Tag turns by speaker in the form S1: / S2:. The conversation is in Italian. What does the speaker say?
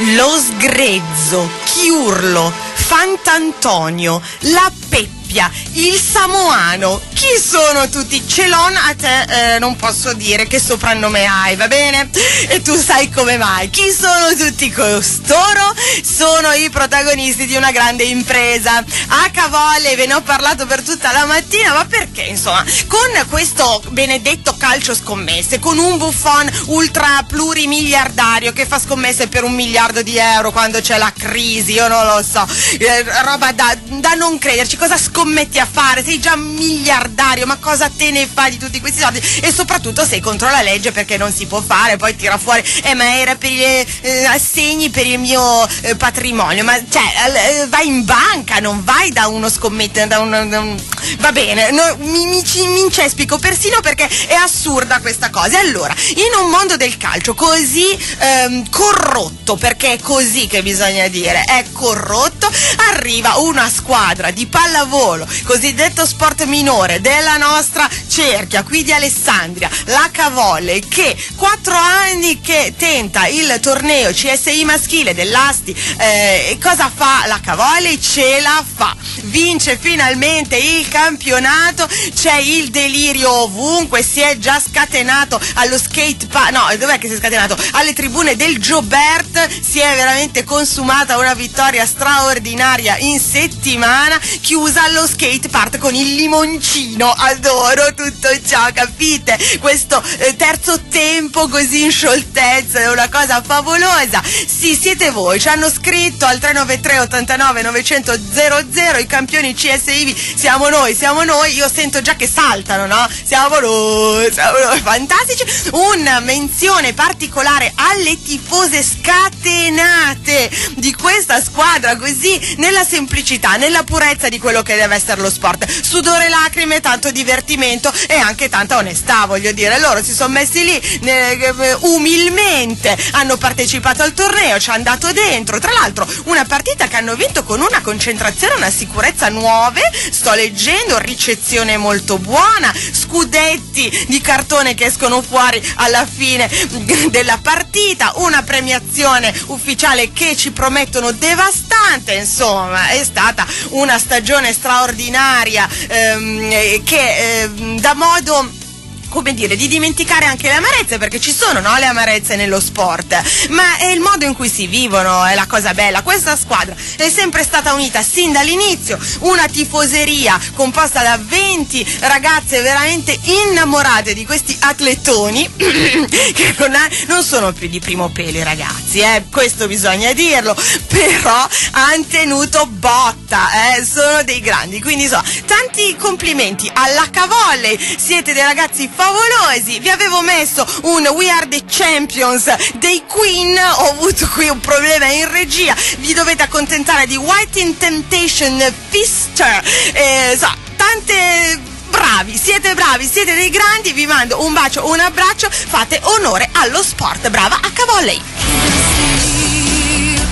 S1: lo Sgrezzo, Chiurlo, Fant'Antonio, la Peppia, il Samoano. Chi sono tutti? Celon, a te non posso dire che soprannome hai, va bene? E tu sai come mai. Chi sono tutti costoro? Sono i protagonisti di una grande impresa. A Cavolle ve ne ho parlato per tutta la mattina, ma perché? Insomma, con questo benedetto calcio scommesse, con un Buffon ultra plurimiliardario che fa scommesse per 1 miliardo di euro quando c'è la crisi, io non lo so, roba da non crederci. Cosa scommetti a fare? Sei già miliardario, ma cosa te ne fai di tutti questi soldi? E soprattutto sei contro la legge perché non si può fare, poi tira fuori ma era per gli assegni per il mio patrimonio. Ma cioè vai in banca, non vai da uno scommettere, va bene, no, mi incespico persino perché è assurda questa cosa. E allora, in un mondo del calcio così corrotto, perché è così che bisogna dire, è corrotto, arriva una squadra di pallavolo, cosiddetto sport minore della nostra cerchia qui di Alessandria, la Cavolle, che 4 anni che tenta il torneo CSI maschile dell'Asti. Cosa fa la Cavolle? Ce la fa, vince finalmente il campionato, c'è il delirio ovunque, si è già scatenato allo skate park, no, dov'è che si è scatenato? Alle tribune del Giobert, si è veramente consumata una vittoria straordinaria in settimana, chiusa allo skate park con il limoncino. Adoro tutto ciò, capite? Questo terzo tempo così in scioltezza è una cosa favolosa. Sì, siete voi, ci hanno scritto al 393 89 900 00, i campioni CSI siamo noi, io sento già che saltano, no? Siamo noi, fantastici. Una menzione particolare alle tifose scatenate di questa squadra, così nella semplicità, nella purezza di quello che deve essere lo sport. Sudore, lacrime, tanto divertimento e anche tanta onestà, voglio dire. Loro si sono messi lì umilmente, hanno partecipato al torneo, ci hanno dato dentro. Tra l'altro una partita che hanno vinto con una concentrazione, una sicurezza nuove, sto leggendo, ricezione molto buona, scudetti di cartone che escono fuori alla fine della partita, una premiazione ufficiale che ci promettono devastante. Insomma, è stata una stagione straordinaria che dà modo, come dire, di dimenticare anche le amarezze, perché ci sono, no, le amarezze nello sport, ma è il modo in cui si vivono, è la cosa bella. Questa squadra è sempre stata unita sin dall'inizio, una tifoseria composta da 20 ragazze veramente innamorate di questi atletoni che non sono più di primo pelo i ragazzi, questo bisogna dirlo, però hanno tenuto botta, sono dei grandi, quindi tanti complimenti alla Cavolle, siete dei ragazzi favolosi. Vi avevo messo un We Are the Champions dei Queen, ho avuto qui un problema in regia, vi dovete accontentare di White in Temptation Fister, tante bravi, siete dei grandi, vi mando un bacio, un abbraccio, fate onore allo sport, brava a Cavolle.